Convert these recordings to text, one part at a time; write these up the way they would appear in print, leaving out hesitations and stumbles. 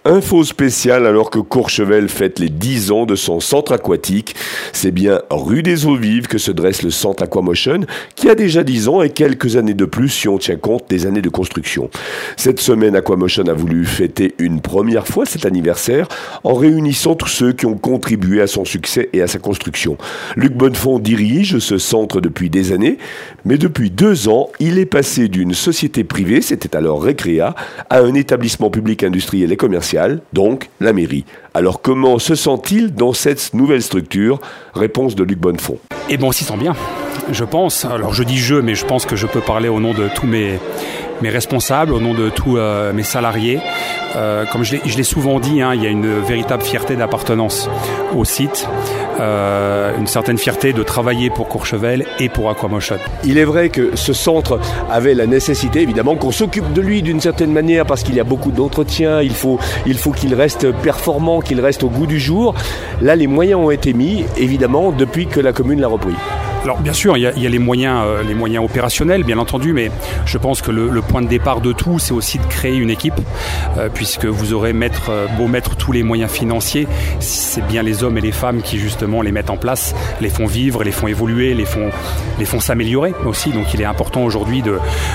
Info spéciale alors que Courchevel fête les 10 ans de son centre aquatique. C'est bien rue des Eaux Vives que se dresse le centre Aquamotion qui a déjà 10 ans et quelques années de plus si on tient compte des années de construction. Cette semaine, Aquamotion a voulu fêter une première fois cet anniversaire en réunissant tous ceux qui ont contribué à son succès et à sa construction. Luc Bonnefond dirige ce centre depuis des années, mais depuis 2 ans, il est passé d'une société privée, c'était alors Récréa, à un établissement public industriel et commercial, donc la mairie. Alors comment se sent-il dans cette nouvelle structure ? Réponse de Luc Bonnefond. Eh bien, on s'y sent bien, je pense. Alors je dis je, mais je pense que je peux parler au nom de tous mes responsables, au nom de tous mes salariés. Comme je l'ai souvent dit, il y a une véritable fierté d'appartenance au site, une certaine fierté de travailler pour Courchevel et pour Aquamotion. Il est vrai que ce centre avait la nécessité, évidemment, qu'on s'occupe de lui d'une certaine manière parce qu'il y a beaucoup d'entretien, il faut qu'il reste performant, qu'il reste au goût du jour. Là, les moyens ont été mis, évidemment, depuis que la commune l'a repris. Alors bien sûr, il y a les moyens opérationnels, bien entendu, mais je pense que le point de départ de tout, c'est aussi de créer une équipe, puisque vous aurez beau mettre tous les moyens financiers, c'est bien les hommes et les femmes qui justement les mettent en place, les font vivre, les font évoluer, les font s'améliorer aussi. Donc il est important aujourd'hui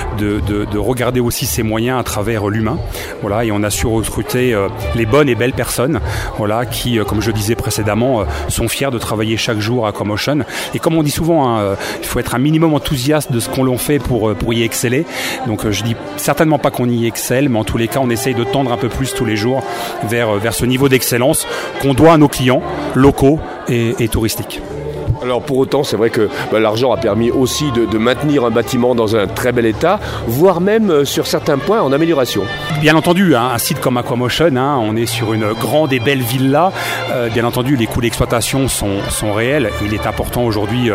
de regarder aussi ces moyens à travers l'humain. Voilà, et on a su recruter les bonnes et belles personnes, voilà, qui, comme je disais précédemment, sont fiers de travailler chaque jour à Aquamotion. Et comme on dit souvent, il faut être un minimum enthousiaste de ce qu'on l'on fait pour y exceller. Donc je dis certainement pas qu'on y excelle, mais en tous les cas on essaye de tendre un peu plus tous les jours vers ce niveau d'excellence qu'on doit à nos clients locaux et touristiques. Alors pour autant, c'est vrai que l'argent a permis aussi de maintenir un bâtiment dans un très bel état, voire même sur certains points en amélioration. Bien entendu, un site comme Aquamotion, on est sur une grande et belle villa. Bien entendu, les coûts d'exploitation sont réels. Il est important aujourd'hui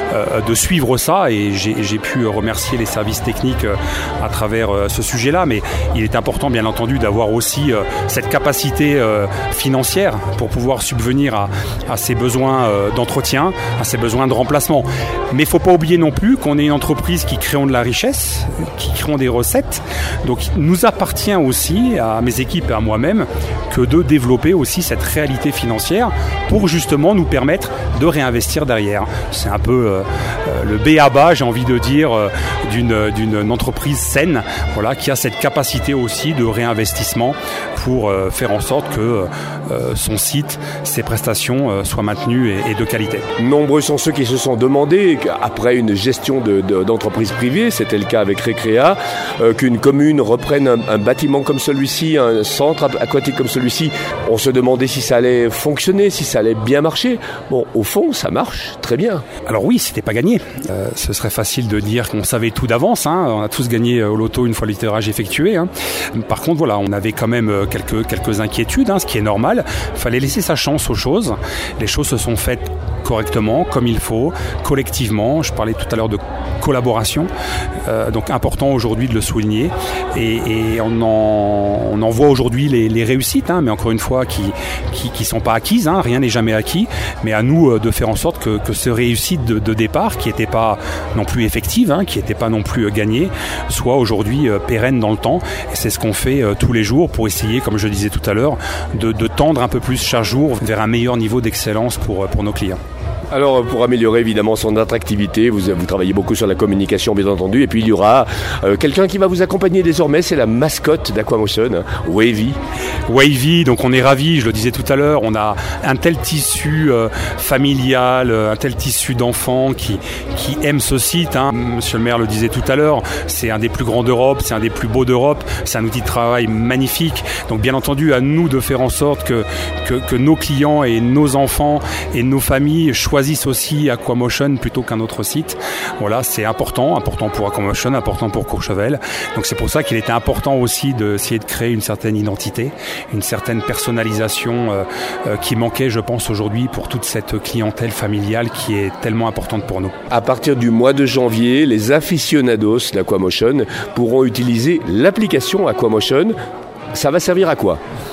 de suivre ça et j'ai pu remercier les services techniques à travers ce sujet-là. Mais il est important, bien entendu, d'avoir aussi cette capacité financière pour pouvoir subvenir à ces besoins d'entretien, à ses besoins de remplacement. Mais il ne faut pas oublier non plus qu'on est une entreprise qui crée de la richesse, qui crée des recettes. Donc il nous appartient aussi, à mes équipes et à moi-même, que de développer aussi cette réalité financière pour justement nous permettre de réinvestir derrière. C'est un peu le b.a.-ba, j'ai envie de dire, d'une entreprise saine, voilà, qui a cette capacité aussi de réinvestissement pour faire en sorte que son site, ses prestations soient maintenues et de qualité. Nombreux sont ceux qui se sont demandé, après une gestion d'entreprise privée, c'était le cas avec Récréa, qu'une commune reprenne un bâtiment comme celui-ci, un centre aquatique comme celui-ci. On se demandait si ça allait fonctionner, si ça allait bien marcher. Bon, au fond, ça marche très bien. Alors oui, c'était pas gagné. Ce serait facile de dire qu'on savait tout d'avance. On a tous gagné au loto une fois le tirage effectué. Par contre, voilà, on avait quand même quelques inquiétudes, ce qui est normal. Il fallait laisser sa chance aux choses. Les choses se sont faites correctement, comme il faut, collectivement. Je parlais tout à l'heure de collaboration, donc important aujourd'hui de le souligner. Et on en voit aujourd'hui les réussites, mais encore une fois qui sont pas acquises, rien n'est jamais acquis, mais à nous de faire en sorte que ce réussite de départ, qui n'était pas non plus effective, qui n'était pas non plus gagnée, soit aujourd'hui pérenne dans le temps. Et c'est ce qu'on fait tous les jours pour essayer, comme je disais tout à l'heure, de tendre un peu plus chaque jour vers un meilleur niveau d'excellence pour nos clients. Alors, pour améliorer évidemment son attractivité, vous travaillez beaucoup sur la communication, bien entendu, et puis il y aura quelqu'un qui va vous accompagner désormais, c'est la mascotte d'Aquamotion, Wavy. Wavy, donc on est ravis, je le disais tout à l'heure, on a un tel tissu familial, un tel tissu d'enfants qui aiment ce site. Monsieur le maire le disait tout à l'heure, c'est un des plus grands d'Europe, c'est un des plus beaux d'Europe, c'est un outil de travail magnifique. Donc bien entendu, à nous de faire en sorte que nos clients et nos enfants et nos familles choisissent aussi Aquamotion plutôt qu'un autre site. Voilà, c'est important pour Aquamotion, important pour Courchevel. Donc c'est pour ça qu'il était important aussi d'essayer de créer une certaine identité, une certaine personnalisation qui manquait, je pense, aujourd'hui pour toute cette clientèle familiale qui est tellement importante pour nous. À partir du mois de janvier, les aficionados d'Aquamotion pourront utiliser l'application Aquamotion. Ça va servir à quoi ?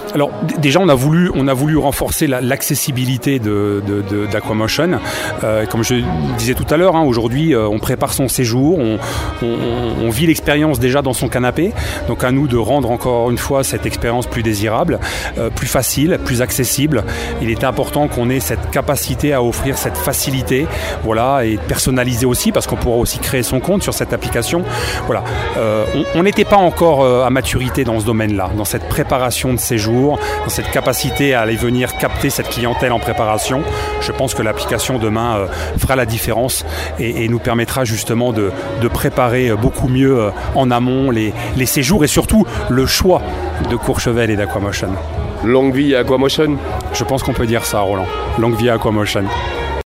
Alors déjà on a voulu renforcer l'accessibilité d'Aquamotion. Comme je disais tout à l'heure, aujourd'hui on prépare son séjour, on vit l'expérience déjà dans son canapé. Donc à nous de rendre encore une fois cette expérience plus désirable, plus facile, plus accessible. Il est important qu'on ait cette capacité à offrir cette facilité, voilà, et personnaliser aussi, parce qu'on pourra aussi créer son compte sur cette application. Voilà, on n'était pas encore à maturité dans ce domaine-là, dans cette préparation de séjour, dans cette capacité à aller venir capter cette clientèle en préparation. Je pense que l'application demain fera la différence et nous permettra justement de préparer beaucoup mieux en amont les séjours et surtout le choix de Courchevel et d'Aquamotion. Longue vie à Aquamotion. Je pense qu'on peut dire ça, Roland. Longue vie à Aquamotion.